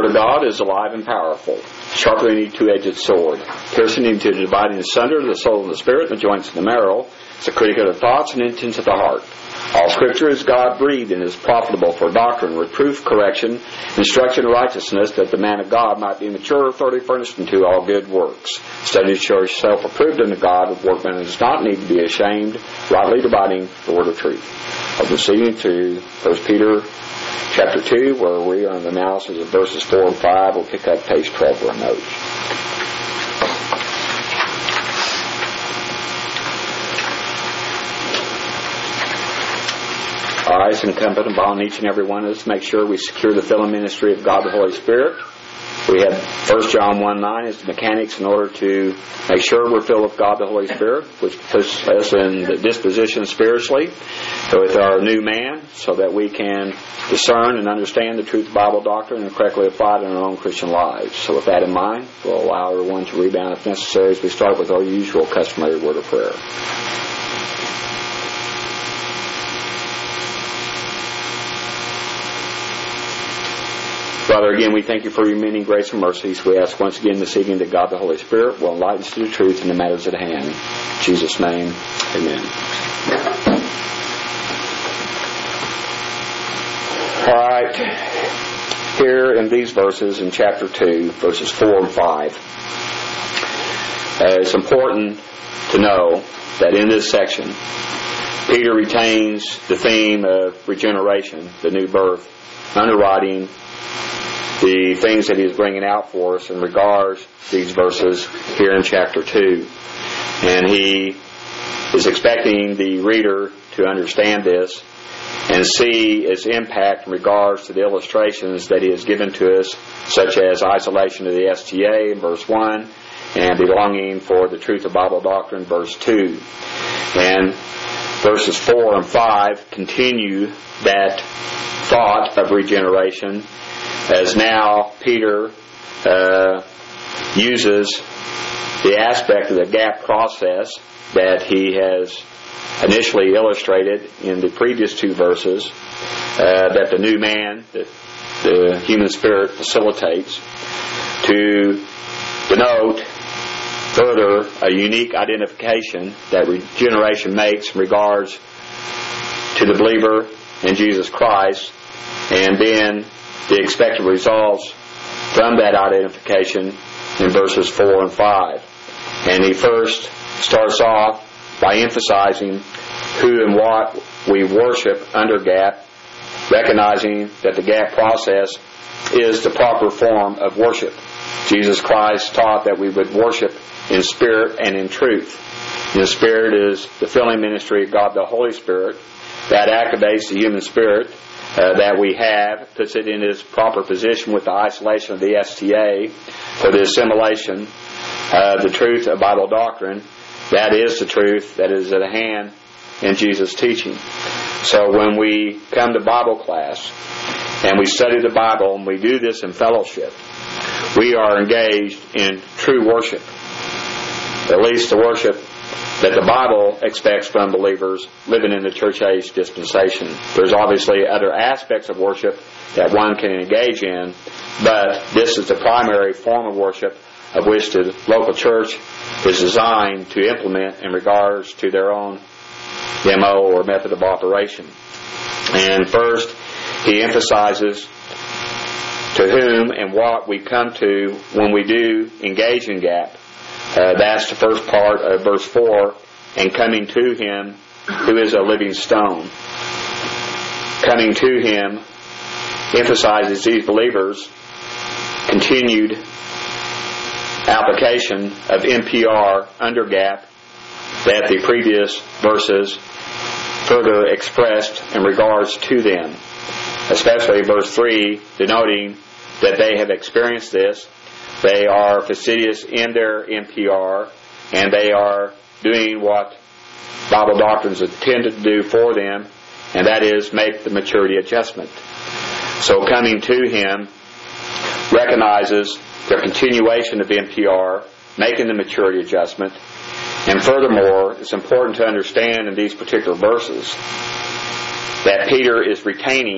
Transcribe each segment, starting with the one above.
of God is alive and powerful, sharper than any two-edged sword, piercing into the dividing asunder the soul and the spirit, and the joints and the marrow. It's a critic of the thoughts and intents of the heart. All Scripture is God-breathed and is profitable for doctrine, reproof, correction, instruction in righteousness, that the man of God might be mature, thoroughly furnished unto all good works. Study to show yourself approved unto God, a workman who does not need to be ashamed, rightly dividing the word of truth. I'll proceed to 1 Peter chapter 2, where we are in the analysis of verses 4 and 5. We'll pick up page 12 for a note. All right, it's incumbent upon each and every one of us to make sure we secure the filling ministry of God the Holy Spirit. We have 1 John 1:9 as the mechanics in order to make sure we're filled with God the Holy Spirit, which puts us in the disposition spiritually with our new man, so that we can discern and understand the truth of Bible doctrine and correctly apply it in our own Christian lives. So with that in mind, we'll allow everyone to rebound if necessary as we start with our usual customary word of prayer. Father, again, we thank you for your many grace and mercies. We ask once again this evening that God the Holy Spirit will enlighten us to the truth in the matters at hand. In Jesus' name, amen. All right. Here in these verses in chapter 2, verses 4 and 5, it's important to know that in this section, Peter retains the theme of regeneration, the new birth, underwriting the things that he is bringing out for us in regards to these verses here in chapter 2. And he is expecting the reader to understand this and see its impact in regards to the illustrations that he has given to us, such as isolation of the STA in verse 1 and belonging for the truth of Bible doctrine, verse 2. And verses 4 and 5 continue that thought of regeneration, as now Peter uses the aspect of the gap process that he has initially illustrated in the previous two verses, that the new man, that the human spirit facilitates, to denote further a unique identification that regeneration makes in regards to the believer in Jesus Christ, and then the expected results from that identification in verses 4 and 5. And he first starts off by emphasizing who and what we worship under gap, recognizing that the gap process is the proper form of worship. Jesus Christ taught that we would worship in spirit and in truth. And the Spirit is the filling ministry of God the Holy Spirit that activates the human spirit that we have, puts it in its proper position with the isolation of the STA for the assimilation of the truth of Bible doctrine. That is the truth that is at hand in Jesus' teaching. So when we come to Bible class and we study the Bible and we do this in fellowship, we are engaged in true worship, at least the worship that the Bible expects from believers living in the church age dispensation. There's obviously other aspects of worship that one can engage in, but this is the primary form of worship of which the local church is designed to implement in regards to their own MO or method of operation. And first, he emphasizes to whom and what we come to when we do engage in gap. That's the first part of verse 4, and coming to him who is a living stone. Coming to him emphasizes these believers' continued application of NPR under gap that the previous verses further expressed in regards to them, especially verse 3 denoting that they have experienced this. They are fastidious in their NPR, and they are doing what Bible doctrine is intended to do for them, and that is make the maturity adjustment. So coming to him recognizes their continuation of NPR, making the maturity adjustment, and furthermore, it's important to understand in these particular verses that Peter is retaining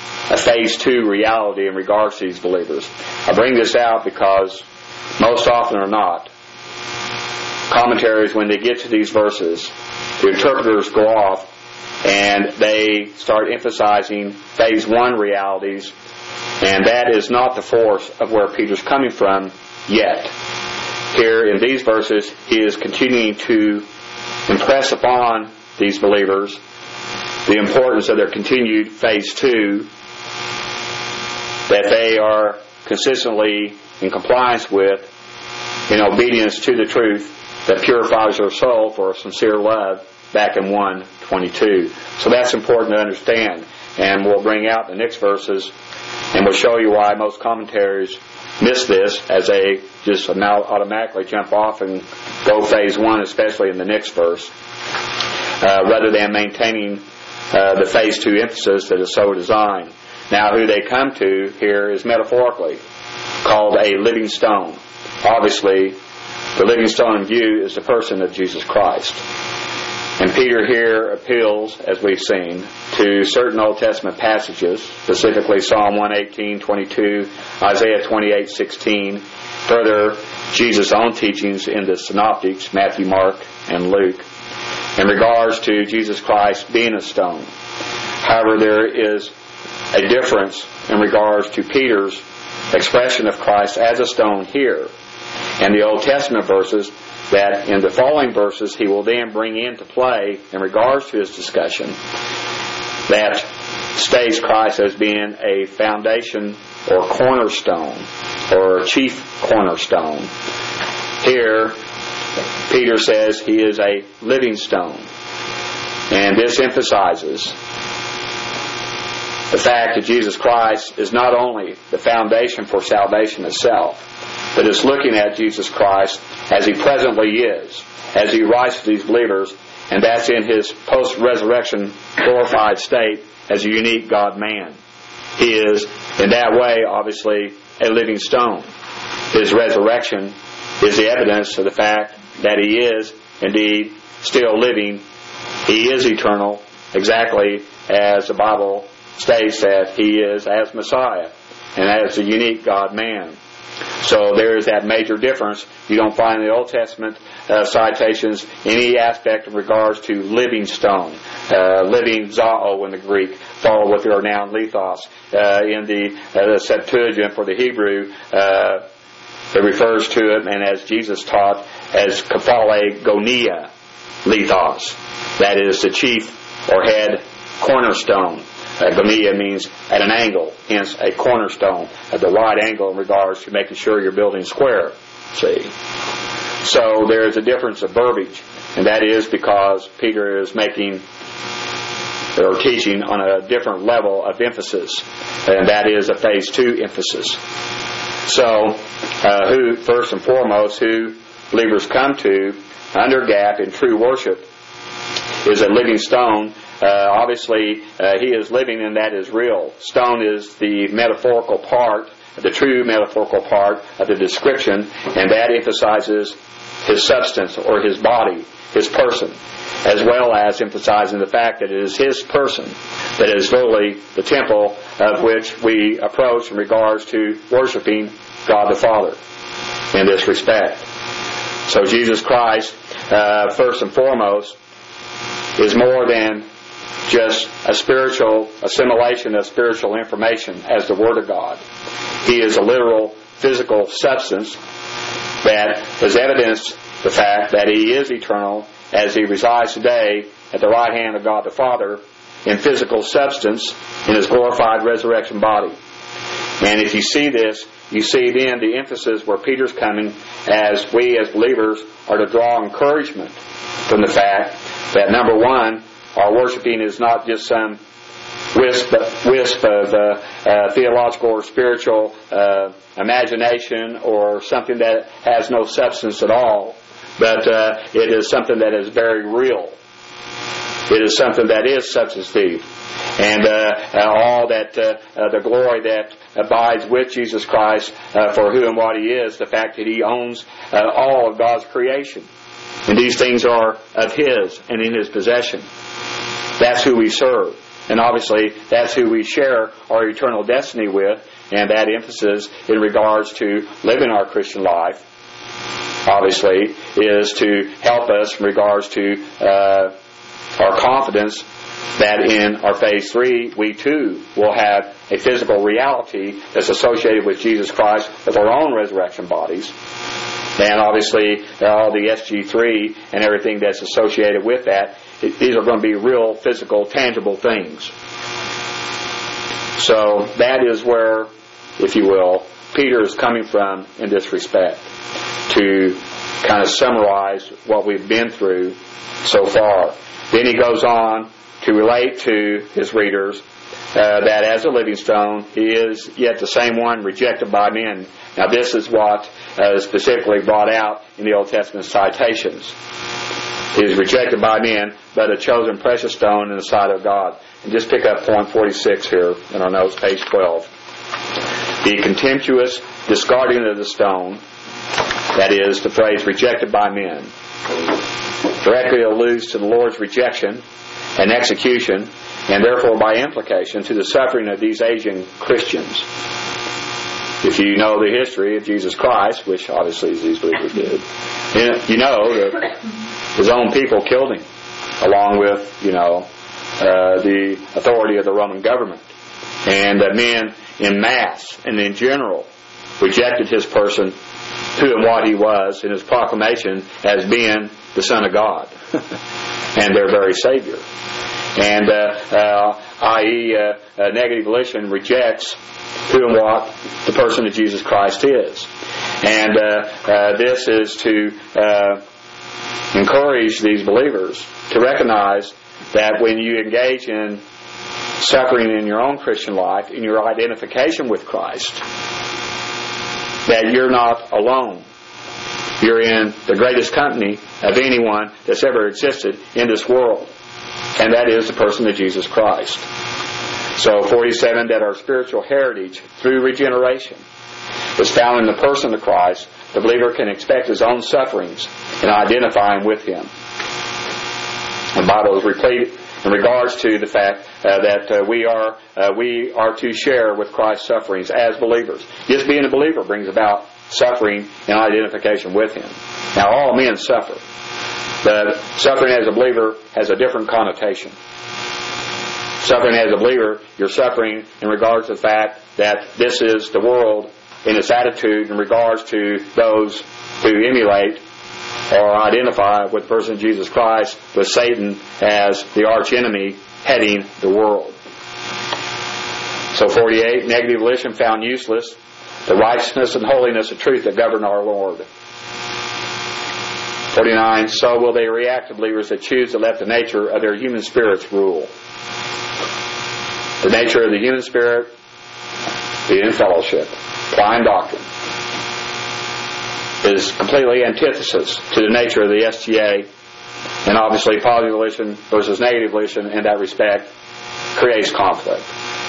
a phase 2 reality in regards to these believers. I bring this out because most often or not, commentaries, when they get to these verses, the interpreters go off and they start emphasizing phase 1 realities, and that is not the force of where Peter's coming from yet. Here in these verses, he is continuing to impress upon these believers the importance of their continued phase 2, that they are consistently in compliance with, in obedience to the truth that purifies their soul for a sincere love, back in 1:22. So that's important to understand, and we'll bring out the next verses, and we'll show you why most commentaries miss this, as they just now automatically jump off and go phase 1, especially in the next verse, rather than maintaining the phase 2 emphasis that is so designed. Now, who they come to here is metaphorically called a living stone. Obviously, the living stone in view is the person of Jesus Christ. And Peter here appeals, as we've seen, to certain Old Testament passages, specifically Psalm 118:22, Isaiah 28:16, further Jesus' own teachings in the Synoptics, Matthew, Mark, and Luke, in regards to Jesus Christ being a stone. However, there is a difference in regards to Peter's expression of Christ as a stone here, and the Old Testament verses that in the following verses he will then bring into play in regards to his discussion, that states Christ as being a foundation or cornerstone or chief cornerstone. Here Peter says he is a living stone, and this emphasizes the fact that Jesus Christ is not only the foundation for salvation itself, but is looking at Jesus Christ as he presently is, as he writes to these believers, and that's in his post-resurrection glorified state as a unique God-man. He is, in that way, obviously, a living stone. His resurrection is the evidence of the fact that he is, indeed, still living. He is eternal, exactly as the Bible states that he is as Messiah and as the unique God-man. So there is that major difference. You don't find in the Old Testament citations any aspect in regards to living stone, living zao in the Greek, followed with the renowned lithos. In the Septuagint for the Hebrew, it refers to it, and as Jesus taught, as kephale gonia lithos. That is the chief or head cornerstone. Gonia means at an angle, hence a cornerstone, at the right angle in regards to making sure you're building square. See? So there is a difference of verbiage, and that is because Peter is making or teaching on a different level of emphasis, and that is a phase 2 emphasis. So, who, first and foremost, who believers come to under GAP in true worship is a living stone. Obviously, he is living, and that is real. Stone is the metaphorical part, the true metaphorical part of the description, and that emphasizes his substance or his body, his person, as well as emphasizing the fact that it is his person that is really the temple of which we approach in regards to worshiping God the Father in this respect. So Jesus Christ, first and foremost, is more than just a spiritual assimilation of spiritual information as the Word of God. He is a literal physical substance that has evidenced the fact that he is eternal as he resides today at the right hand of God the Father in physical substance in his glorified resurrection body. And if you see this, you see then the emphasis where Peter's coming, as we as believers are to draw encouragement from the fact that, number one, our worshiping is not just some wisp of theological or spiritual imagination or something that has no substance at all, but it is something that is very real. It is something that is substantive. And all that the glory that abides with Jesus Christ for who and what he is, the fact that he owns all of God's creation. And these things are of his and in his possession. That's who we serve. And obviously, that's who we share our eternal destiny with, and that emphasis in regards to living our Christian life, obviously, is to help us in regards to our confidence that in our phase 3, we too will have a physical reality that's associated with Jesus Christ with our own resurrection bodies. And obviously, all the SG3 and everything that's associated with that, these are going to be real, physical, tangible things. So that is where, if you will, Peter is coming from in this respect, to kind of summarize what we've been through so far. Then he goes on to relate to his readers that as a living stone, he is yet the same one rejected by men. Now this is what is specifically brought out in the Old Testament citations. He is rejected by men, but a chosen precious stone in the sight of God. And just pick up point 46 here in our notes, page 12. The contemptuous discarding of the stone, that is, the phrase rejected by men, directly alludes to the Lord's rejection and execution, and therefore by implication to the suffering of these Asian Christians. If you know the history of Jesus Christ, which obviously these believers did, you know that his own people killed him, along with, the authority of the Roman government. And men in mass and in general rejected his person, who and what he was, in his proclamation as being the Son of God and their very Savior. And i.e. Negative volition rejects who and what the person of Jesus Christ is. And this is to encourage these believers to recognize that when you engage in suffering in your own Christian life, in your identification with Christ, that you're not alone. You're in the greatest company of anyone that's ever existed in this world, and that is the person of Jesus Christ. So 47, that our spiritual heritage through regeneration is found in the person of Christ. The believer can expect his own sufferings and identify him with him. The Bible is replete in regards to the fact that we are to share with Christ's sufferings as believers. Just being a believer brings about suffering and identification with him. Now, all men suffer, but suffering as a believer has a different connotation. Suffering as a believer, you're suffering in regards to the fact that this is the world in its attitude in regards to those who emulate or identify with the person of Jesus Christ, with Satan as the arch enemy heading the world. So 48, negative volition found useless, the righteousness and holiness of truth that govern our Lord. 49, so will they react to believers that choose to let the nature of their human spirits rule. The nature of the human spirit, be in fellowship, applying doctrine, is completely antithesis to the nature of the SGA, and obviously positive volition versus negative volition in that respect creates conflict.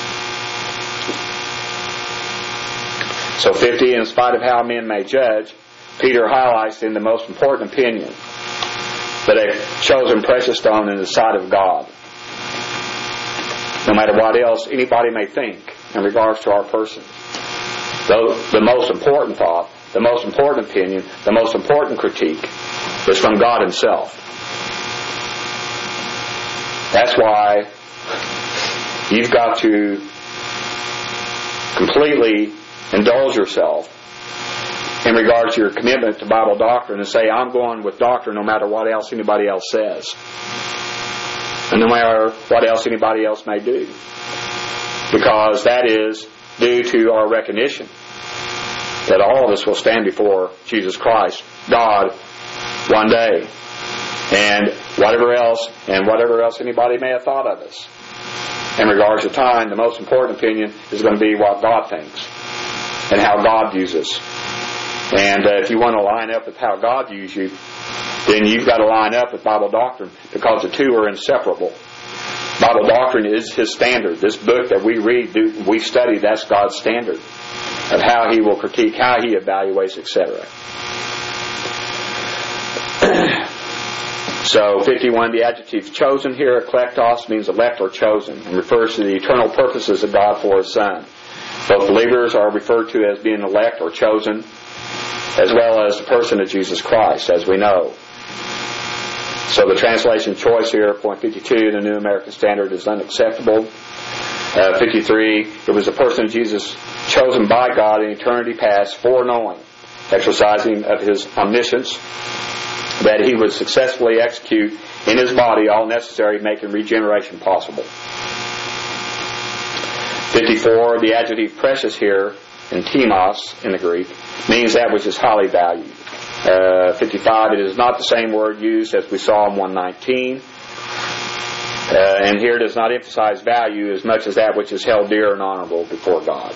So 50, in spite of how men may judge, Peter highlights in the most important opinion that a chosen precious stone in the sight of God. No matter what else anybody may think in regards to our person, the most important thought, the most important opinion, the most important critique is from God Himself. That's why you've got to completely indulge yourself in regards to your commitment to Bible doctrine and say, I'm going with doctrine no matter what else anybody else says, and no matter what else anybody else may do, because that is due to our recognition that all of us will stand before Jesus Christ, God, one day, and whatever else anybody may have thought of us in regards to time, the most important opinion is going to be what God thinks and how God views us. And if you want to line up with how God views you, then you've got to line up with Bible doctrine, because the two are inseparable. Bible doctrine is His standard. This book that we read, we study, that's God's standard of how He will critique, how He evaluates, etc. So 51, the adjective chosen here, eklektos, means elect or chosen, and refers to the eternal purposes of God for His Son. Both believers are referred to as being elect or chosen, as well as the person of Jesus Christ, as we know. So the translation choice here, point 52, the New American Standard, is unacceptable. 53, it was the person of Jesus chosen by God in eternity past, foreknowing, exercising of His omniscience, that He would successfully execute in His body all necessary, making regeneration possible. 54, the adjective precious here, in timos in the Greek, means that which is highly valued. 55, it is not the same word used as we saw in 119. And here it does not emphasize value as much as that which is held dear and honorable before God.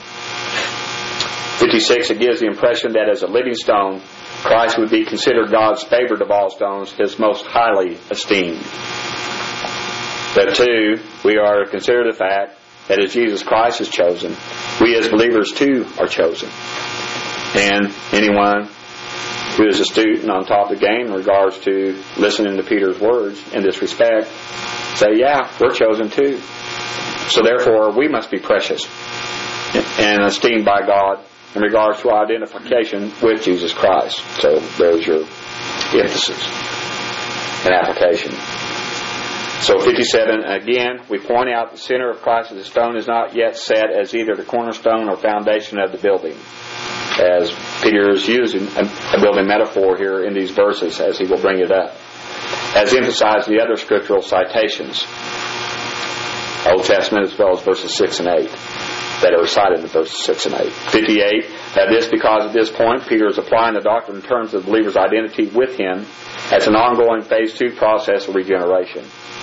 56, it gives the impression that as a living stone, Christ would be considered God's favorite of all stones, His most highly esteemed. But 2, we are to consider the fact that as Jesus Christ is chosen, we as believers too are chosen. And anyone who is astute and on top of the game in regards to listening to Peter's words in this respect, say, yeah, we're chosen too. So therefore, we must be precious and esteemed by God in regards to our identification with Jesus Christ. So there's your emphasis and application. So 57, again, we point out the center of Christ as the stone is not yet set as either the cornerstone or foundation of the building, as Peter is using a building metaphor here in these verses as he will bring it up, as emphasized in the other scriptural citations, Old Testament as well as verses 6 and 8, that are recited in verses 6 and 8. 58, this because at this point Peter is applying the doctrine in terms of the believer's identity with Him as an ongoing phase 2 process of regeneration.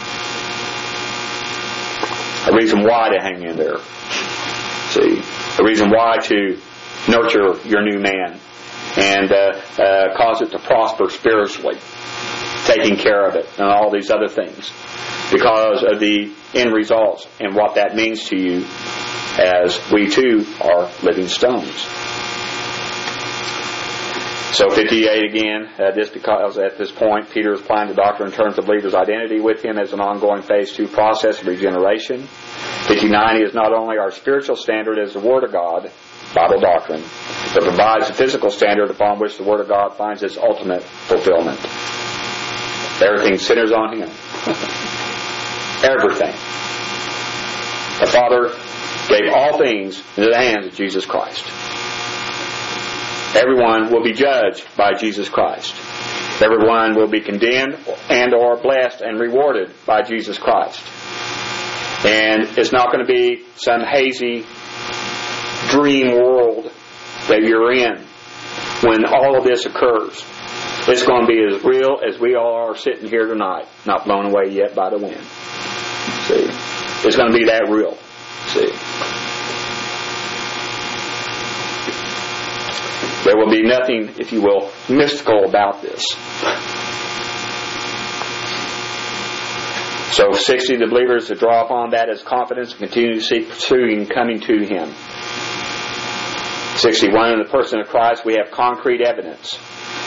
A reason why to hang in there. See, a reason why to nurture your new man and cause it to prosper spiritually, taking care of it and all these other things, because of the end results and what that means to you as we too are living stones. So 58 again, this because at this point Peter is applying the doctrine in terms of believers' identity with Him as an ongoing phase 2 process of regeneration. 59 is not only our spiritual standard as the Word of God, Bible doctrine, but provides the physical standard upon which the Word of God finds its ultimate fulfillment. Everything centers on Him. Everything. The Father gave all things into the hands of Jesus Christ. Everyone will be judged by Jesus Christ. Everyone will be condemned and or blessed and rewarded by Jesus Christ. And it's not going to be some hazy dream world that you're in when all of this occurs. It's going to be as real as we all are sitting here tonight, not blown away yet by the wind. See? It's going to be that real. See? There will be nothing, if you will, mystical about this. So 60, the believers to draw upon that as confidence and continue to seek, pursuing, coming to Him. 61, in the person of Christ we have concrete evidence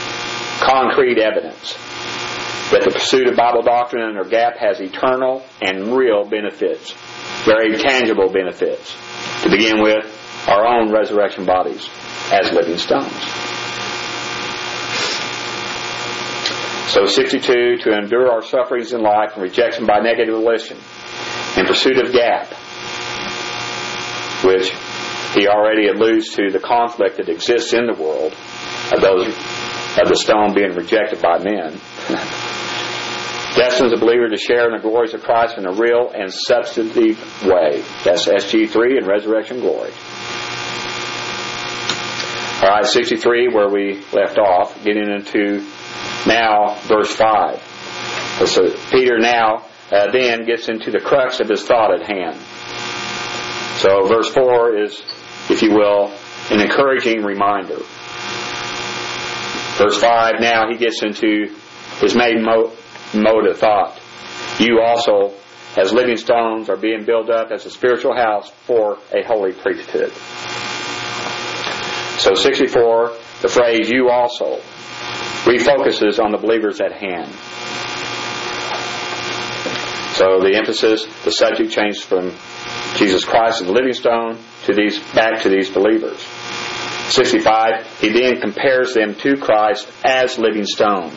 that the pursuit of Bible doctrine under GAP has eternal and real benefits, very tangible benefits, to begin with our own resurrection bodies as living stones. So 62, to endure our sufferings in life and rejection by negative volition in pursuit of GAP, which he already alludes to the conflict that exists in the world of the stone being rejected by men. Destines a believer to share in the glories of Christ in a real and substantive way. That's SG3 and resurrection glory. Alright, 63, where we left off, getting into now verse 5. So Peter now then gets into the crux of his thought at hand. So verse 4 is, if you will, an encouraging reminder. Verse 5, now he gets into his main mode of thought. You also, as living stones, are being built up as a spiritual house for a holy priesthood. So 64, the phrase you also, refocuses on the believers at hand. So the emphasis, the subject changed from Jesus Christ as the living stone back to these believers. 65, he then compares them to Christ as living stones.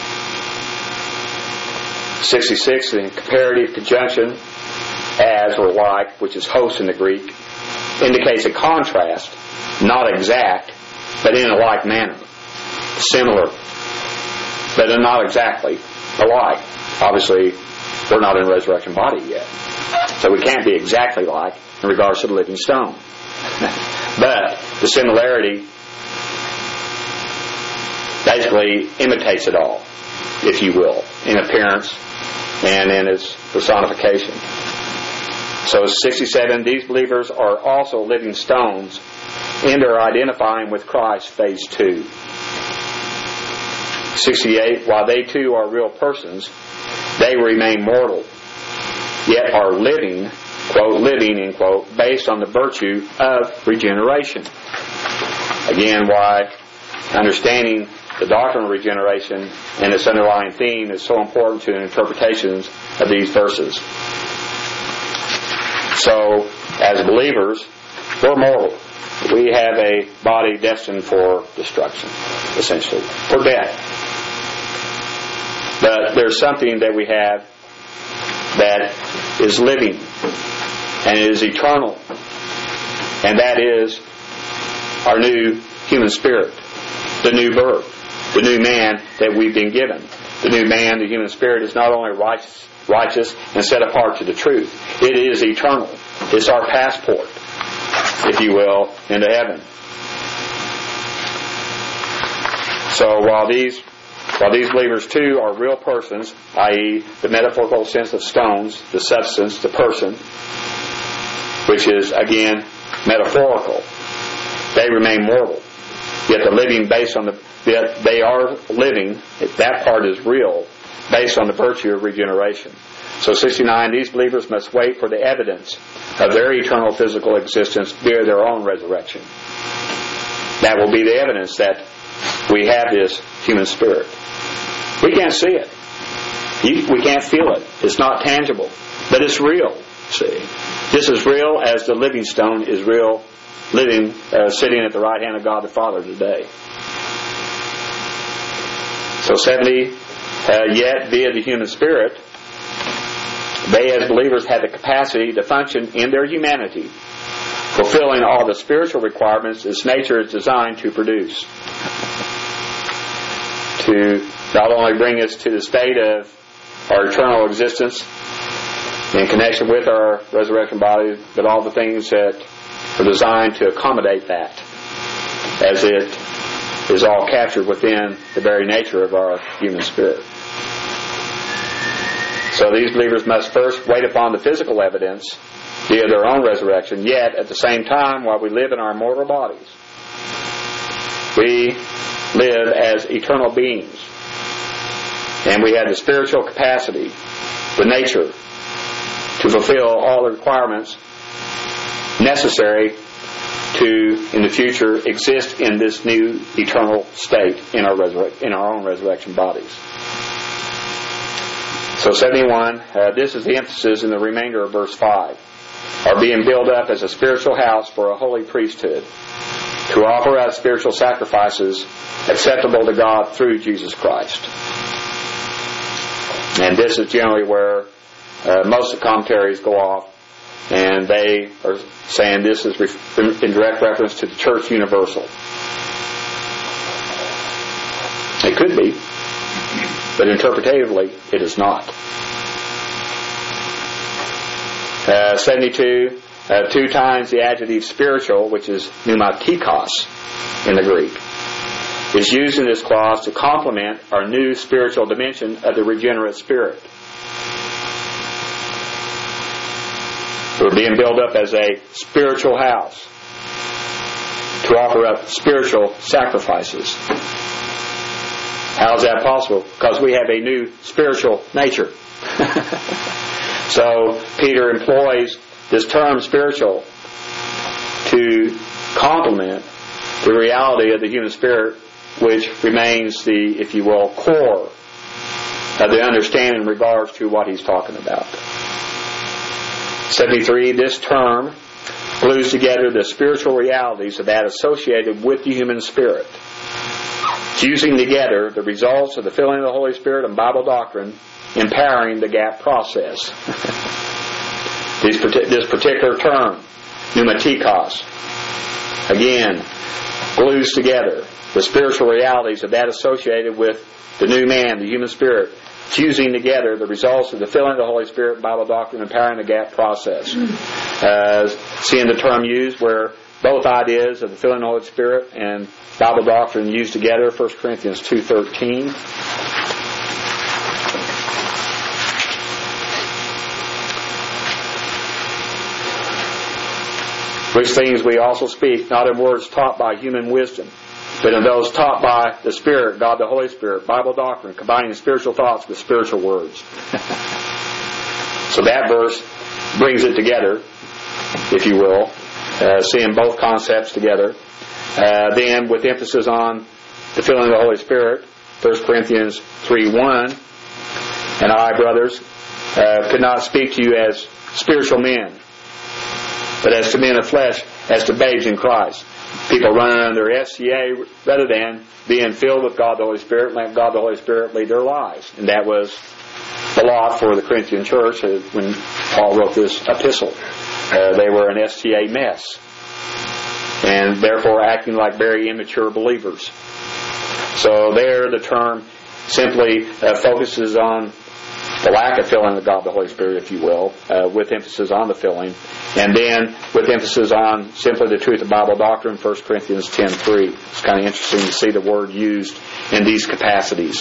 66, in comparative conjunction, as or like, which is host in the Greek, indicates a contrast, not exact, but in a like manner. Similar, but not exactly alike. Obviously, we're not in a resurrection body yet. So we can't be exactly like in regards to the living stone. But the similarity basically imitates it all, if you will, in appearance and in its personification. So 67, these believers are also living stones in their identifying with Christ, phase 2. 68, while they too are real persons, they remain mortal, yet are living, quote, living, end quote, based on the virtue of regeneration. Again, why understanding the doctrine of regeneration and its underlying theme is so important to the interpretations of these verses. So, as believers, we're mortal. We have a body destined for destruction, essentially, for death. But there's something that we have that is living and is eternal, and that is our new human spirit, the new birth, the new man that we've been given. The new man, the human spirit, is not only righteous and set apart to the truth, it is eternal. It's our passport, if you will, into heaven. So while these believers too are real persons, i.e. the metaphorical sense of stones, the substance, the person, which is again metaphorical, they remain mortal. Yet the living they are living, that part is real, based on the virtue of regeneration. So 69, these believers must wait for the evidence of their eternal physical existence via their own resurrection. That will be the evidence that we have this human spirit. We can't see it. We can't feel it. It's not tangible. But it's real, see. Just as real as the living stone is real, living, sitting at the right hand of God the Father today. So 70, yet via the human spirit, they as believers have the capacity to function in their humanity, fulfilling all the spiritual requirements its nature is designed to produce. To not only bring us to the state of our eternal existence in connection with our resurrection body, but all the things that are designed to accommodate that, as it is all captured within the very nature of our human spirit. So these believers must first wait upon the physical evidence via their own resurrection, yet at the same time, while we live in our mortal bodies, we live as eternal beings. And we have the spiritual capacity, the nature, to fulfill all the requirements necessary to, in the future, exist in this new eternal state in our own resurrection bodies. So 71, this is the emphasis in the remainder of verse 5, are being built up as a spiritual house for a holy priesthood, to offer up spiritual sacrifices acceptable to God through Jesus Christ. And this is generally where most of the commentaries go off, and they are saying this is in direct reference to the church universal. It could be, but interpretatively it is not. 72, 2 times the adjective spiritual, which is pneumatikos in the Greek, is used in this clause to complement our new spiritual dimension of the regenerate spirit. We're being built up as a spiritual house to offer up spiritual sacrifices. How is that possible? Because we have a new spiritual nature. So Peter employs this term spiritual to complement the reality of the human spirit, which remains the, if you will, core the understanding in regards to what he's talking about. 73, this term glues together the spiritual realities of that associated with the human spirit, fusing together the results of the filling of the Holy Spirit and Bible doctrine, empowering the gap process. This particular term, pneumatikos, again, glues together the spiritual realities of that associated with the new man, the human spirit, fusing together the results of the filling of the Holy Spirit and Bible doctrine, empowering the gap process. Seeing the term used where both ideas of the filling of the Holy Spirit and Bible doctrine used together, 1 Corinthians 2:13. Which things we also speak, not in words taught by human wisdom, but in those taught by the Spirit, God the Holy Spirit, Bible doctrine, combining spiritual thoughts with spiritual words. So that verse brings it together, if you will, seeing both concepts together. Then with emphasis on the filling of the Holy Spirit, 1 Corinthians 3:1, and I, brothers, could not speak to you as spiritual men, but as to men of flesh, as to babes in Christ. People running under SCA rather than being filled with God the Holy Spirit, let God the Holy Spirit lead their lives. And that was the law for the Corinthian church when Paul wrote this epistle. They were an SCA mess, and therefore acting like very immature believers. So there the term simply focuses on the lack of filling of God the Holy Spirit, if you will, with emphasis on the filling, and then with emphasis on simply the truth of Bible doctrine, 1 Corinthians 10:3. It's kind of interesting to see the word used in these capacities.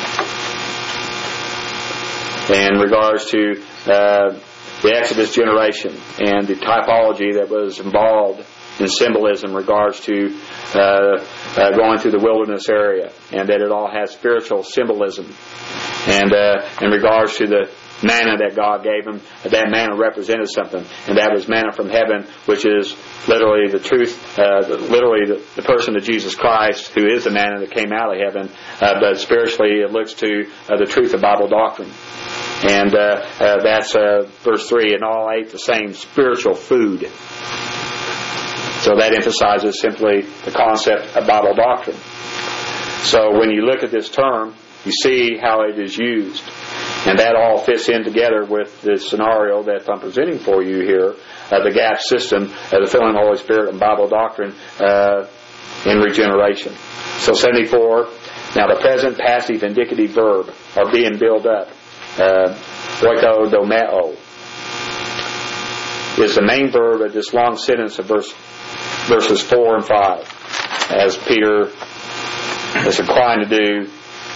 In regards to the Exodus generation and the typology that was involved in symbolism in regards to going through the wilderness area, and that it all has spiritual symbolism. And in regards to the manna that God gave him, that manna represented something, and that was manna from heaven, which is literally the truth, literally the person of Jesus Christ, who is the manna that came out of heaven, but spiritually it looks to the truth of Bible doctrine. And that's verse 3, and all ate the same spiritual food. So that emphasizes simply the concept of Bible doctrine. So when you look at this term, you see how it is used. And that all fits in together with the scenario that I'm presenting for you here, the gap system, the filling of the Holy Spirit and Bible doctrine in regeneration. So 74, now the present passive indicative verb are being built up. Oikodomeo is the main verb of this long sentence of verses 4 and 5. As Peter is inclined to do,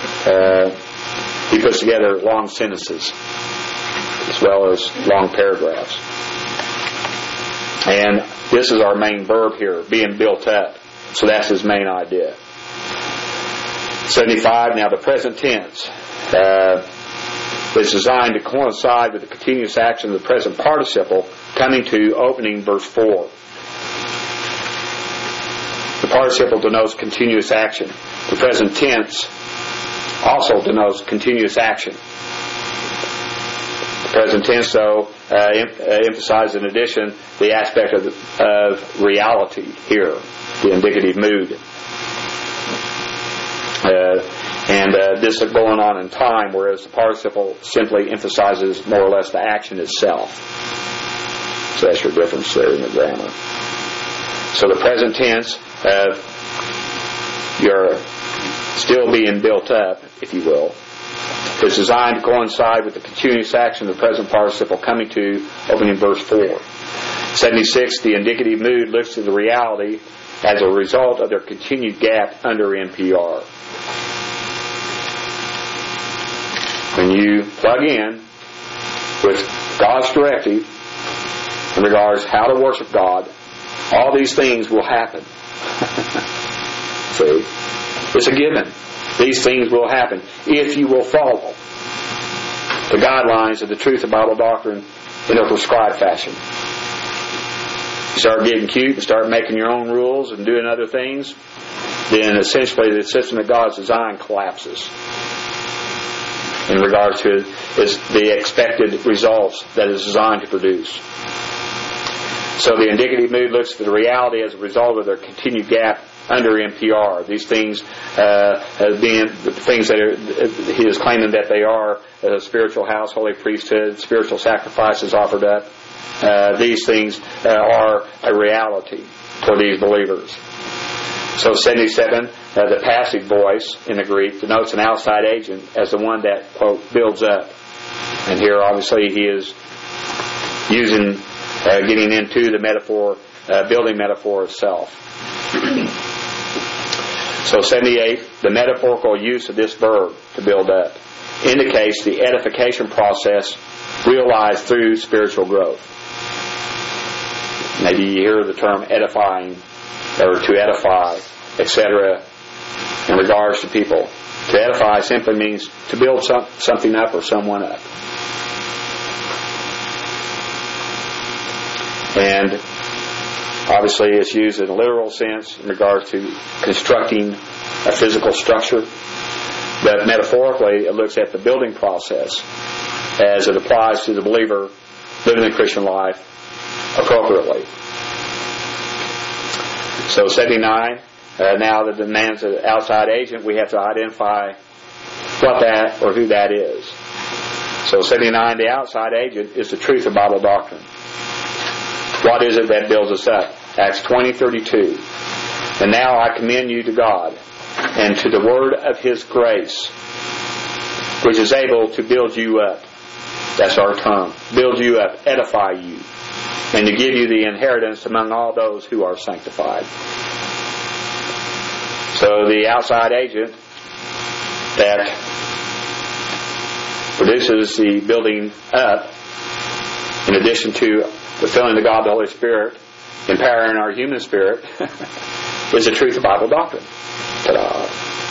he puts together long sentences as well as long paragraphs. And this is our main verb here, being built up. So that's his main idea. 75, now the present tense is designed to coincide with the continuous action of the present participle coming to opening verse 4. The participle denotes continuous action. The present tense also denotes continuous action. The present tense, though, emphasizes in addition the aspect of reality here, the indicative mood. And this is going on in time, whereas the participle simply emphasizes more or less the action itself. So that's your difference there in the grammar. So the present tense, you're still being built up, if you will, is designed to coincide with the continuous action of the present participle coming to opening verse 4. 76, the indicative mood looks to the reality as a result of their continued gap under NPR. When you plug in with God's directive in regards to how to worship God, all these things will happen. See? It's a given. These things will happen if you will follow the guidelines of the truth of Bible doctrine in a prescribed fashion. You start getting cute and start making your own rules and doing other things, then essentially the system that God's designed collapses. in regards to is the expected results that is designed to produce. So the indicative mood looks at the reality as a result of their continued gap under MPR. These things being the things that he is claiming that they are a spiritual house, holy priesthood, spiritual sacrifices offered up. These things are a reality for these believers. So 77, the passive voice in the Greek denotes an outside agent as the one that, quote, builds up. And here obviously he is using, getting into the metaphor, building metaphor itself. So 78, the metaphorical use of this verb, to build up, indicates the edification process realized through spiritual growth. Maybe you hear the term edifying, or to edify, etc., in regards to people. To edify simply means to build something up or someone up. And obviously it's used in a literal sense in regards to constructing a physical structure. But metaphorically, it looks at the building process as it applies to the believer living the Christian life appropriately. So 79, now that the man's an outside agent, we have to identify what that or who that is. So 79, the outside agent is the truth of Bible doctrine. What is it that builds us up? Acts 20:32. And now I commend you to God and to the word of His grace, which is able to build you up. That's our term. Build you up, edify you, and to give you the inheritance among all those who are sanctified. So the outside agent that produces the building up, in addition to the filling of God the Holy Spirit, empowering our human spirit, is the truth of Bible doctrine. Ta-da.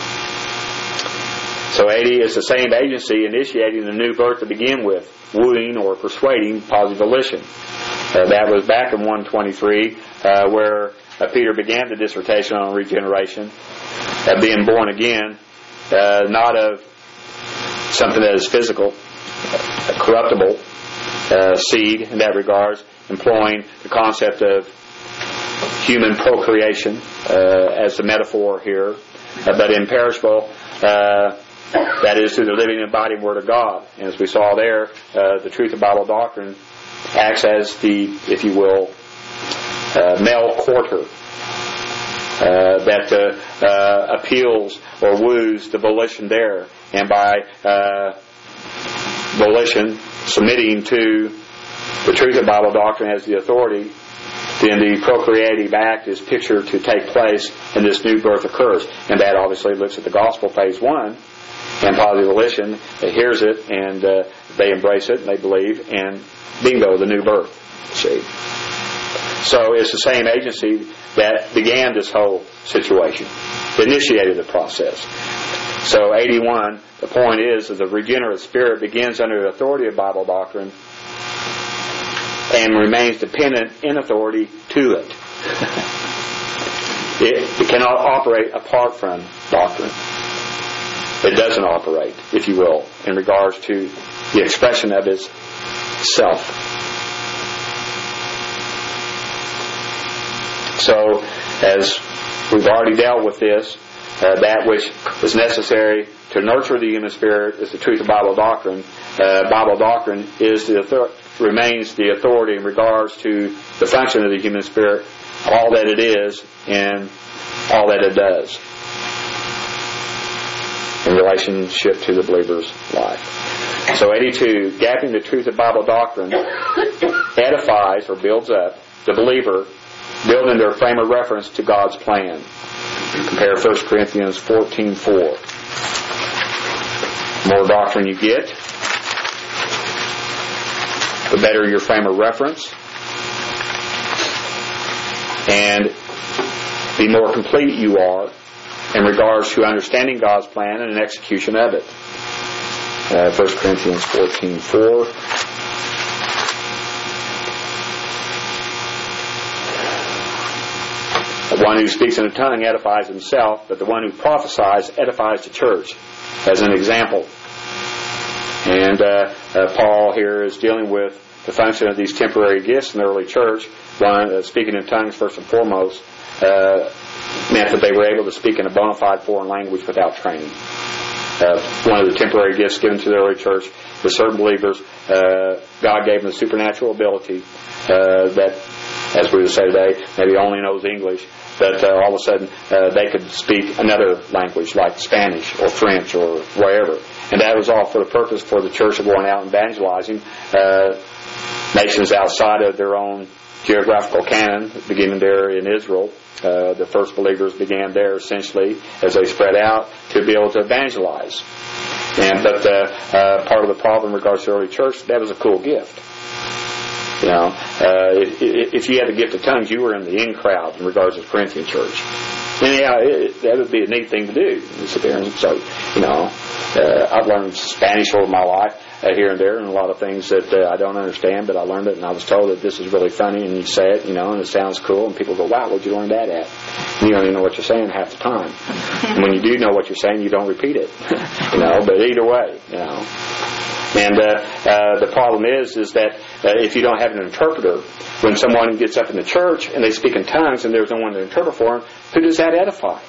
So 80 is the same agency initiating the new birth to begin with, wooing or persuading positive volition. That was back in 123, where Peter began the dissertation on regeneration, being born again, not of something that is physical, a corruptible seed in that regards, employing the concept of human procreation as the metaphor here, but imperishable, that is through the living and abiding Word of God. And as we saw there, the truth of Bible doctrine acts as the, if you will, male courter that appeals or woos the volition there, and by volition submitting to the truth of Bible doctrine as the authority, then the procreative act is pictured to take place and this new birth occurs. And that obviously looks at the gospel phase 1, and positive volition hears it, and they embrace it, and they believe, and bingo, the new birth. See? So it's the same agency that began this whole situation, initiated the process. So 81, the point is that the regenerate spirit begins under the authority of Bible doctrine and remains dependent in authority to it. It cannot operate apart from doctrine. It doesn't operate, if you will, in regards to the expression of its self. So, as we've already dealt with this, that which is necessary to nurture the human spirit is the truth of Bible doctrine. Bible doctrine is remains the authority in regards to the function of the human spirit, all that it is and all that it does in relationship to the believer's life. So 82, gapping the truth of Bible doctrine edifies or builds up the believer, building their frame of reference to God's plan. Compare 1 Corinthians 14:4. The more doctrine you get, the better your frame of reference, and the more complete you are in regards to understanding God's plan and an execution of it. 1 Corinthians 14:4. The one who speaks in a tongue edifies himself, but the one who prophesies edifies the church. As an example, And Paul here is dealing with the function of these temporary gifts in the early church. One, speaking in tongues first and foremost, meant that they were able to speak in a bona fide foreign language without training. One of the temporary gifts given to the early church is certain believers, God gave them the supernatural ability that, as we would say today, maybe only knows English, but all of a sudden they could speak another language like Spanish or French or wherever. And that was all for the purpose for the church of going out and evangelizing nations outside of their own geographical canon, beginning there in Israel. The first believers began there essentially as they spread out to be able to evangelize. But part of the problem in regards to the early church, that was a cool gift. You know, if you had the gift of tongues, you were in the in crowd in regards to the Corinthian church. And that would be a neat thing to do. Sit there and so, you know, I've learned Spanish over my life here and there, and a lot of things that I don't understand, but I learned it, and I was told that this is really funny, and you say it, you know, and it sounds cool, and people go, "Wow, where'd you learn that at?" And you don't even know what you're saying half the time. And when you do know what you're saying, you don't repeat it, you know. But either way, you know. And the problem is that if you don't have an interpreter, when someone gets up in the church and they speak in tongues and there's no one to interpret for them, who does that edify?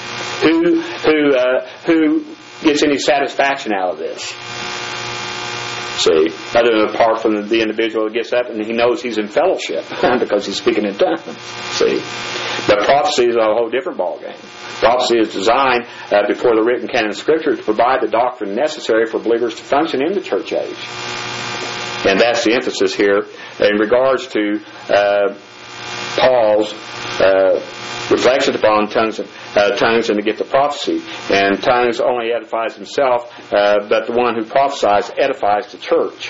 Who gets any satisfaction out of this? See, other than apart from the individual who gets up and he knows he's in fellowship because he's speaking in tongues. See, but prophecy is a whole different ballgame. Prophecy is designed before the written canon of Scripture to provide the doctrine necessary for believers to function in the church age. And that's the emphasis here in regards to Paul's reflections upon tongues and the gift of prophecy. And tongues only edifies himself, but the one who prophesies edifies the church.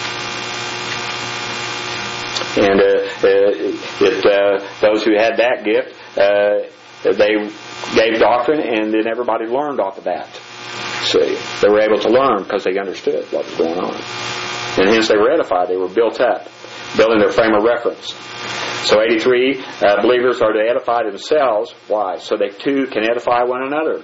And those who had that gift, they gave doctrine, and then everybody learned off of that. See, they were able to learn because they understood what was going on. And hence they were edified. They were built up, building their frame of reference. So 83, believers are to edify themselves. Why? So they too can edify one another.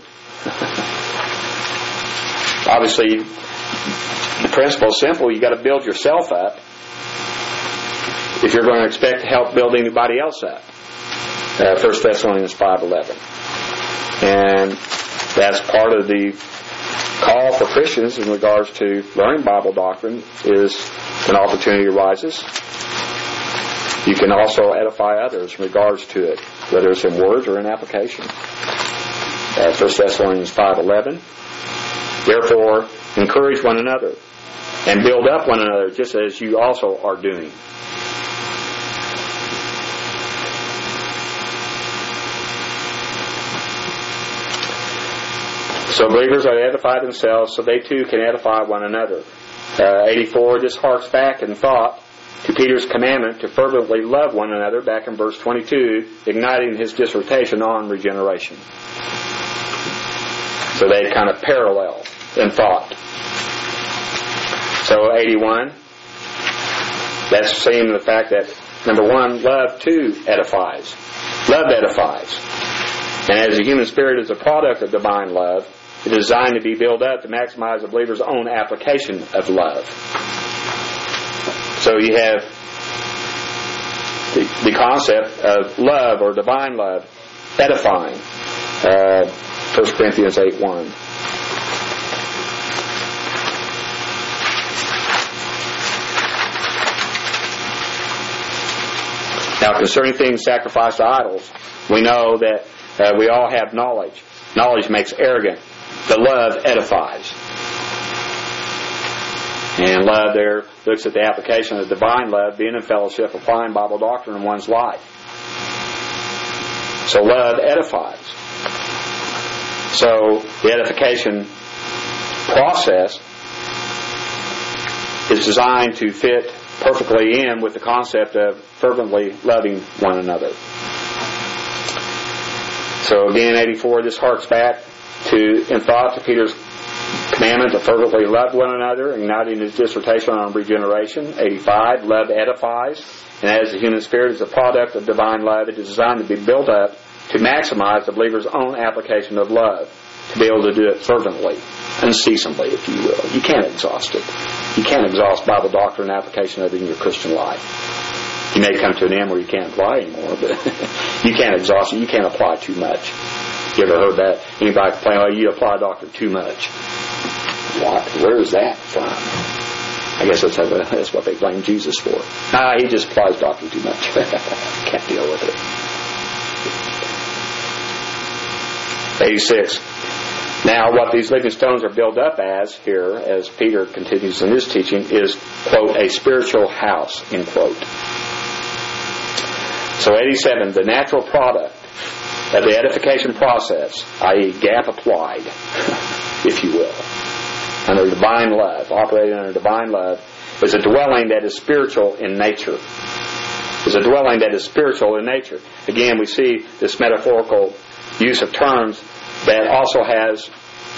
Obviously, the principle is simple. You've got to build yourself up if you're going to expect to help build anybody else up. 1 Thessalonians 5:11. And that's part of the call for Christians in regards to learning Bible doctrine is an opportunity arises. You can also edify others in regards to it, whether it's in words or in application. 1 Thessalonians 5:11. Therefore, encourage one another and build up one another just as you also are doing. So believers are to edify themselves so they too can edify one another. 84, this harks back in thought to Peter's commandment to fervently love one another back in verse 22, igniting his dissertation on regeneration. So they kind of parallel in thought. So 81, that's seeing the fact that, number one, love too edifies. Love edifies. And as the human spirit is a product of divine love, it is designed to be built up to maximize the believer's own application of love. So you have the concept of love or divine love edifying. 1 Corinthians 8:1. Now concerning things sacrificed to idols, we know that we all have knowledge. Knowledge makes arrogant, but love edifies. And love there looks at the application of divine love, being in fellowship, applying Bible doctrine in one's life. So love edifies. So the edification process is designed to fit perfectly in with the concept of fervently loving one another. So again, 84, this harks back in thought to Peter's commandment to fervently love one another, igniting his dissertation on regeneration. 85, love edifies, and as the human spirit is a product of divine love, it is designed to be built up to maximize the believer's own application of love, to be able to do it fervently. unceasingly, if you will. You can't exhaust it. You can't exhaust Bible doctrine and application of it in your Christian life. You may come to an end where you can't apply anymore, but you can't exhaust it. You can't apply too much. You ever heard that? Anybody complain, oh, you apply doctrine too much? What? Where is that from? I guess that's what they blame Jesus for. He just applies doctrine too much. Can't deal with it. 86. Now, what these living stones are built up as here, as Peter continues in his teaching, is, quote, a spiritual house, end quote. So 87, the natural product of the edification process, i.e. gap applied, if you will, under divine love, operating under divine love, is a dwelling that is spiritual in nature. Is a dwelling that is spiritual in nature. Again, we see this metaphorical use of terms that also has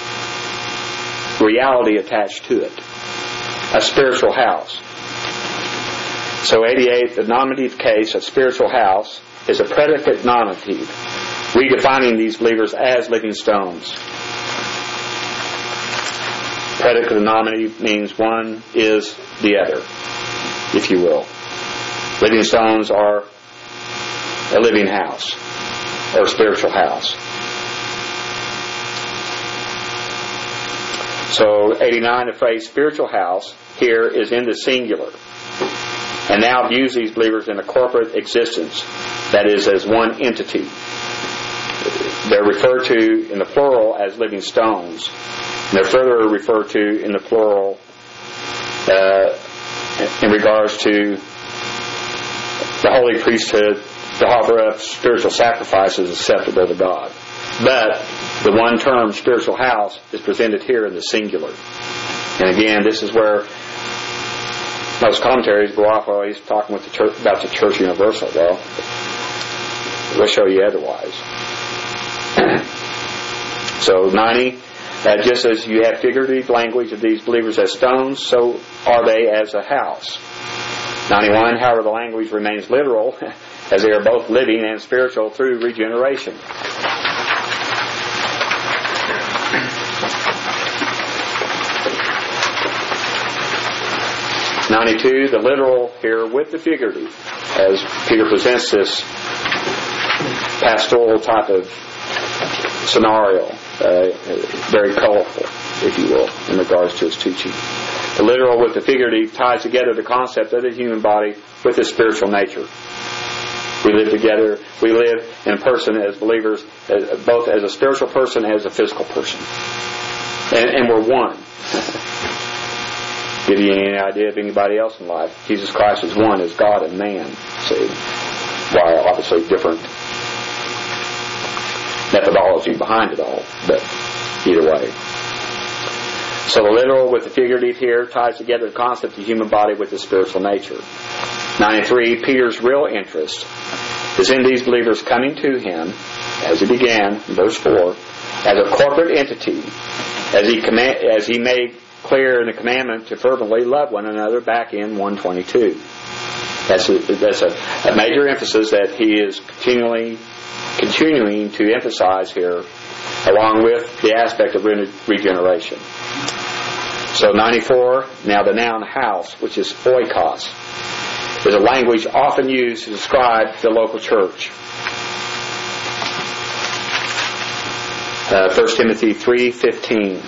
reality attached to it. A spiritual house. So 88, the nominative case of spiritual house is a predicate nominative, redefining these believers as living stones. Predicate nominative means one is the other, if you will. Living stones are a living house, or a spiritual house. So 89, the phrase spiritual house here is in the singular, and now views these believers in a corporate existence, that is, as one entity. They're referred to in the plural as living stones, and they're further referred to in the plural in regards to the holy priesthood to offer up spiritual sacrifices acceptable to God. But the one term, spiritual house, is presented here in the singular. And again, this is where most commentaries go off, well, he's talking with the church, about the church universal. Well, we'll show you otherwise. So 90, just as you have figurative language of these believers as stones, so are they as a house. 91, however, the language remains literal, as they are both living and spiritual through regeneration. '92, the literal here with the figurative, as Peter presents this pastoral type of scenario, very colorful, if you will, in regards to his teaching. The literal with the figurative ties together the concept of the human body with the spiritual nature. We live together. We live in person as believers, both as a spiritual person and as a physical person. And we're one. Give you any idea of anybody else in life? Jesus Christ is one as God and man. See? While obviously different methodology behind it all, but either way. So the literal with the figurative here ties together the concept of the human body with the spiritual nature. 93, Peter's real interest is in these believers coming to him, as he began in verse 4, as a corporate entity, as he made clear in the commandment to fervently love one another back in 122. That's a major emphasis that he is continuing to emphasize here, along with the aspect of regeneration. So 94, now the noun house, which is oikos, is a language often used to describe the local church. 1 Timothy 3:15.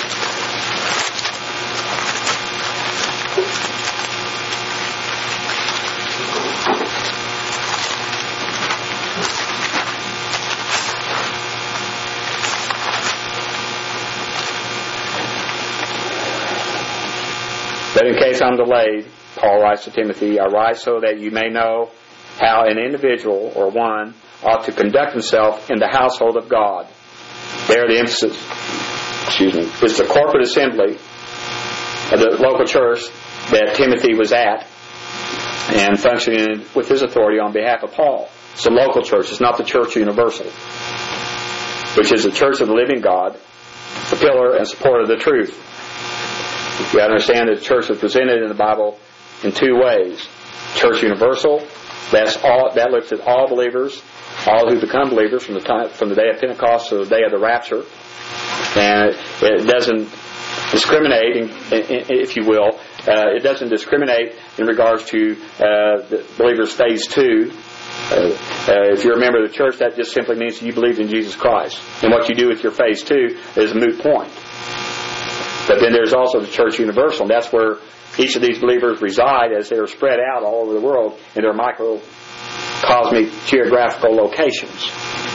But in case I'm delayed, Paul writes to Timothy, I write so that you may know how an individual or one ought to conduct himself in the household of God. There the emphasis, is the corporate assembly of the local church that Timothy was at and functioning with his authority on behalf of Paul. It's the local church. It's not the church universal, which is the church of the living God, the pillar and support of the truth. You understand that the church is presented in the Bible in two ways. Church universal, that looks at all believers, all who become believers from the day of Pentecost to the day of the rapture. And it doesn't discriminate, if you will. It doesn't discriminate in regards to the believers' phase 2. If you're a member of the church, that just simply means you believe in Jesus Christ. And what you do with your phase 2 is a moot point. But then there's also the church universal, and that's where each of these believers reside as they are spread out all over the world in their microcosmic geographical locations.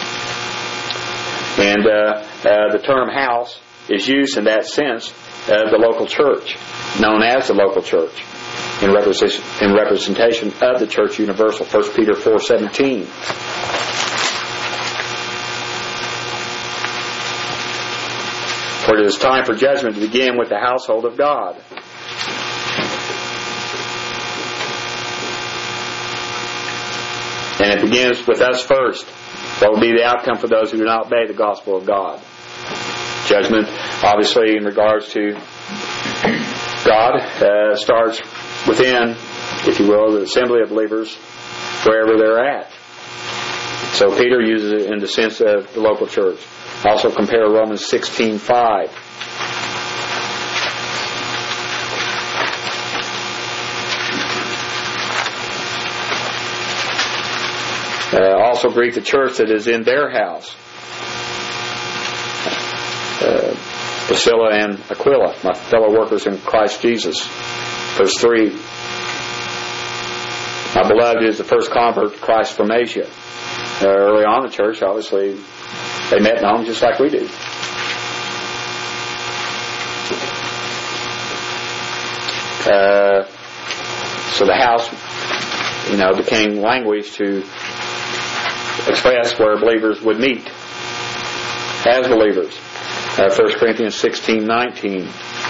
And the term house is used in that sense of the local church, known as the local church, in representation of the church universal. 1 Peter 4:17. For it is time for judgment to begin with the household of God. And it begins with us first. What will be the outcome for those who do not obey the gospel of God? Judgment, obviously, in regards to God, starts within, if you will, the assembly of believers, wherever they're at. So Peter uses it in the sense of the local church. Also compare Romans 16:5. Also greet the church that is in their house. Priscilla and Aquila, my fellow workers in Christ Jesus. Verse 3. My beloved is the first convert to Christ from Asia. Early on in the church, obviously, they met in homes just like we do. So the house, became language to express where believers would meet as believers. 1 Corinthians 16:19.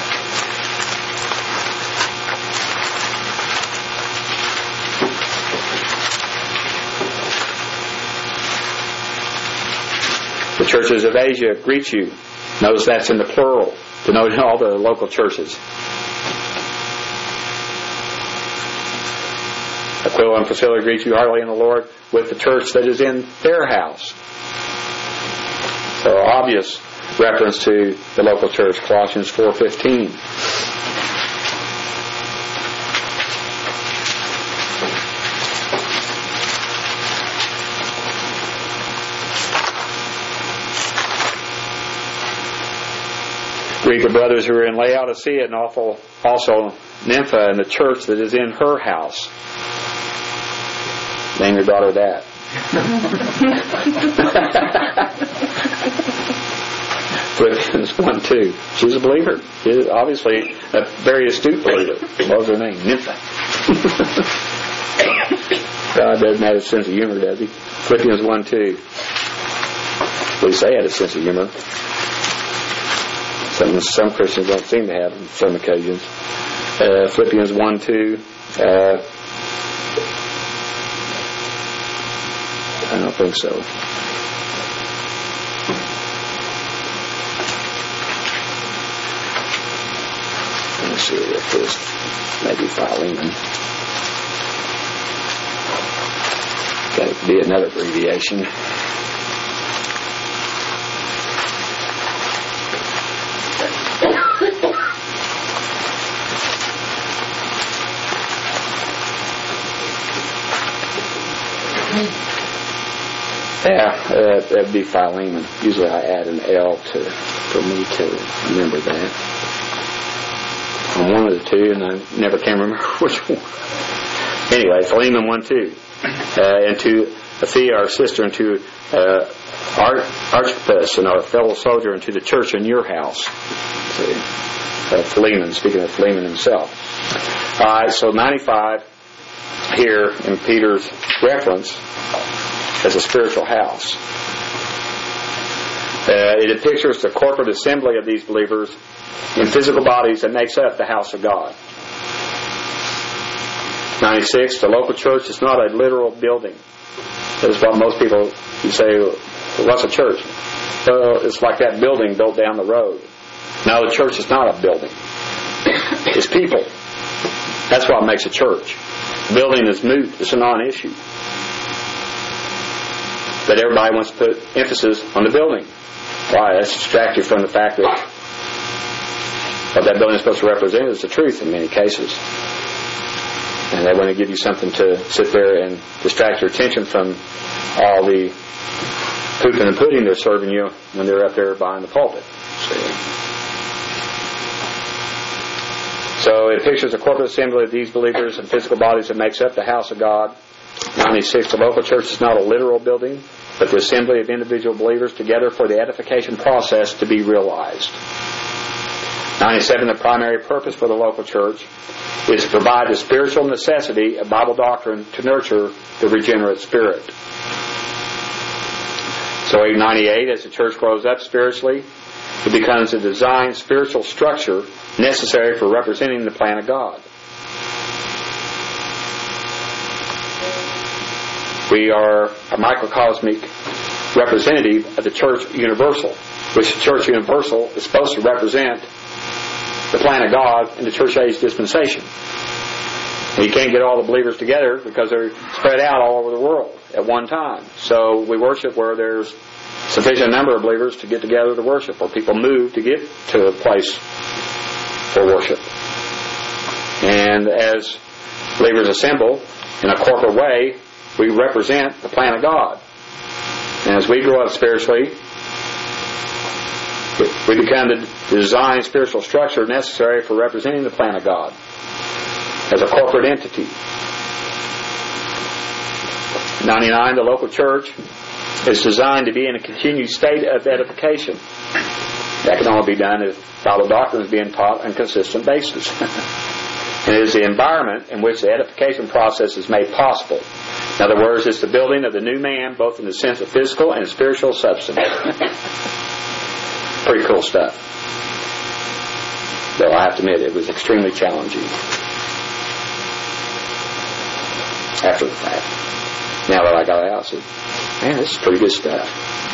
The churches of Asia greet you. Notice that's in the plural, denoting all the local churches. Aquila and Priscilla greet you heartily in the Lord with the church that is in their house. So obvious reference to the local church, Colossians 4:15. Greet the brothers who are in Laodicea and also Nympha and the church that is in her house. Name your daughter that. Philippians 1:2. She's a believer. She's obviously a very astute believer. What was her name? Nympha. God doesn't have a sense of humor, does he? Philippians 1:2. At least they had a sense of humor. Some Christians don't seem to have on some occasions. Philippians 1:2. I don't think so. Let me see if this maybe Philemon. Got to be another abbreviation. Yeah, that'd be Philemon. Usually I add an L for me to remember that. I'm one of the two, and I never can remember which one. Anyway, Philemon 1:2. And to Aphia, our sister, and to Archippus, and our fellow soldier, and to the church in your house. See, Philemon, speaking of Philemon himself. All right, so 95 here in Peter's reference as a spiritual house. It pictures the corporate assembly of these believers in physical bodies that makes up the house of God. 96, the local church is not a literal building. That's what most people say, what's a church? Well, it's like that building built down the road. Now the church is not a building. It's people. That's what makes a church. Building is moot. It's a non-issue. But everybody wants to put emphasis on the building. Why? That's to distract you from the fact that what that building is supposed to represent is the truth in many cases. And they want to give you something to sit there and distract your attention from all the pooping and pudding they're serving you when they're up there behind the pulpit. So it pictures a corporate assembly of these believers and physical bodies that makes up the house of God. 96, the local church is not a literal building, but the assembly of individual believers together for the edification process to be realized. 97, the primary purpose for the local church is to provide the spiritual necessity of Bible doctrine to nurture the regenerate spirit. So 98, as the church grows up spiritually, it becomes a designed spiritual structure necessary for representing the plan of God. We are a microcosmic representative of the Church Universal, which the Church Universal is supposed to represent the plan of God in the church age dispensation. And you can't get all the believers together because they're spread out all over the world at one time. So we worship where there's sufficient number of believers to get together to worship, or people move to get to a place for worship. And as believers assemble in a corporate way, we represent the plan of God. And as we grow up spiritually, we become the designed spiritual structure necessary for representing the plan of God as a corporate entity. 99, the local church is designed to be in a continued state of edification. That can only be done if Bible doctrine is being taught on a consistent basis. And it is the environment in which the edification process is made possible. In other words, it's the building of the new man, both in the sense of physical and spiritual substance. Pretty cool stuff. Though I have to admit, it was extremely challenging after the fact. Now that I got out, I said, man, this is pretty good stuff.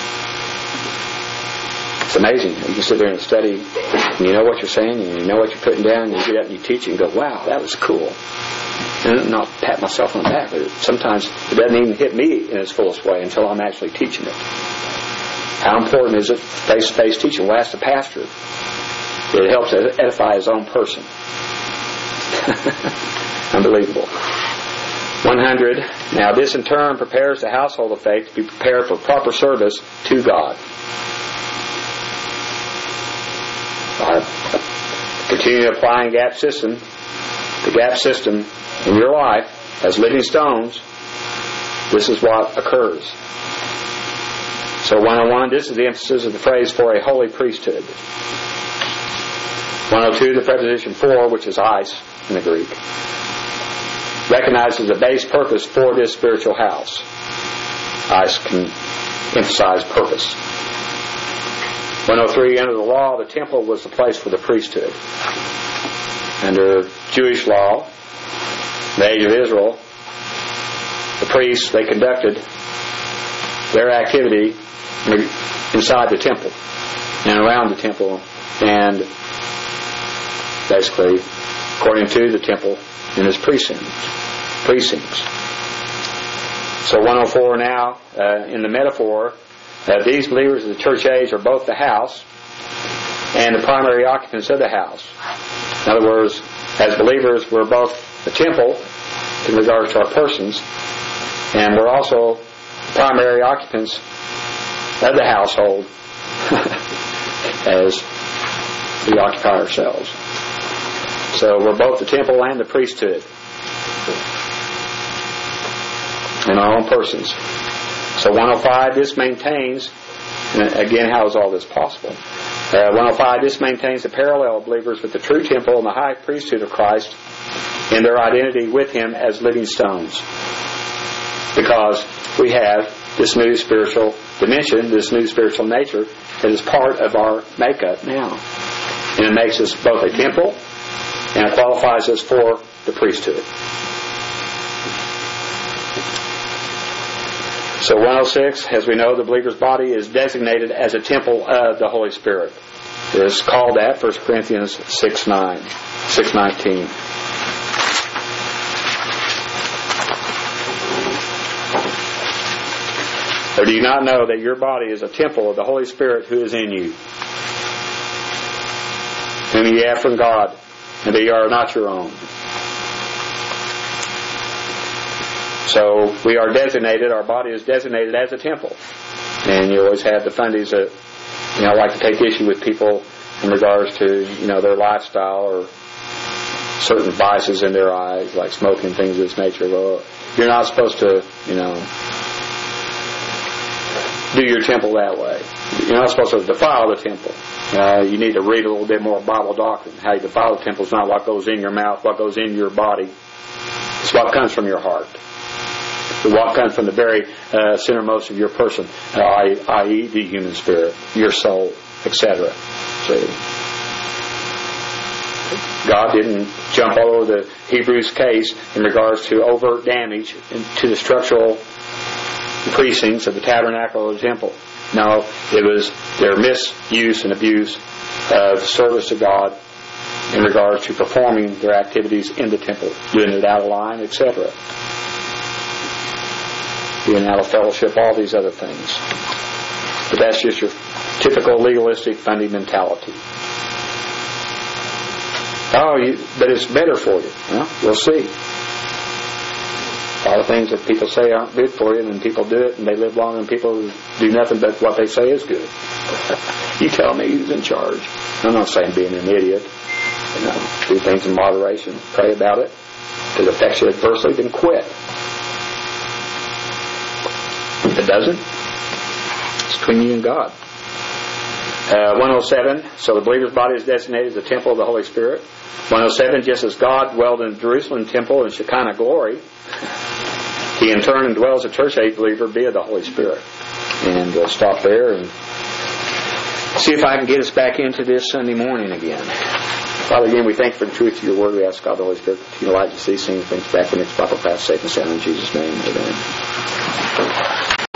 It's amazing. You can sit there and study, and you know what you're saying, and you know what you're putting down, and you get up and you teach and go, wow, that was cool. And not pat myself on the back, but sometimes it doesn't even hit me in its fullest way until I'm actually teaching it. How important is it face-to-face teaching? Well, ask the pastor. It helps edify his own person. Unbelievable. 100. Now this in turn prepares the household of faith to be prepared for proper service to God. Continue applying the gap system in your life as living stones. This is what occurs. So 101, this is the emphasis of the phrase for a holy priesthood. 102, the preposition for, which is eis in the Greek, recognizes the base purpose for this spiritual house. Eis can emphasize purpose. 103, under the law, the temple was the place for the priesthood. Under Jewish law, the age of Israel, the priests, they conducted their activity inside the temple and around the temple, and basically according to the temple in its precincts. So 104 now, in the metaphor, these believers of the church age are both the house and the primary occupants of the house. In other words, as believers, we're both the temple in regards to our persons, and we're also primary occupants of the household as we occupy ourselves. So we're both the temple and the priesthood in our own persons. So 105, this maintains, and again, how is all this possible? 105, this maintains the parallel of believers with the true temple and the high priesthood of Christ in their identity with Him as living stones. Because we have this new spiritual dimension, this new spiritual nature that is part of our makeup now. And it makes us both a temple and it qualifies us for the priesthood. So 106, as we know, the believer's body is designated as a temple of the Holy Spirit. It is called that, 1 Corinthians 6:19. Or do you not know that your body is a temple of the Holy Spirit who is in you, whom ye have from God, and that ye are not your own? So we are designated, our body is designated as a temple. And you always have the fundies that, like to take issue with people in regards to, their lifestyle or certain vices in their eyes, like smoking, things of this nature. Well, you're not supposed to, do your temple that way. You're not supposed to defile the temple. You need to read a little bit more Bible doctrine. How you defile the temple is not what goes in your mouth, what goes in your body. It's what comes from your heart. What comes from the very centermost of your person, i.e. the human spirit, your soul, etc. See? God didn't jump all over the Hebrews' case in regards to overt damage to the structural precincts of the tabernacle or the temple. No, it was their misuse and abuse of service to God in regards to performing their activities in the temple, doing it out of line, etc. Being out of fellowship, all these other things. But that's just your typical legalistic funding mentality. But it's better for you. Well, we'll see. A lot of things that people say aren't good for you, and then people do it, and they live long, and people do nothing but what they say is good. You tell me who's in charge. I'm not saying being an idiot. Do things in moderation. Pray about it. If it affects you adversely, then quit. If it doesn't, it's between you and God. 107, so the believer's body is designated as the temple of the Holy Spirit. 107, just as God dwelled in Jerusalem temple in Shekinah glory, He in turn indwells a church-age believer via the Holy Spirit. And we'll stop there and see if I can get us back into this Sunday morning again. Father, again, we thank you for the truth of your word. We ask God the Holy Spirit to light to see, sing things back in its proper path, safe and sound in Jesus' name. Amen.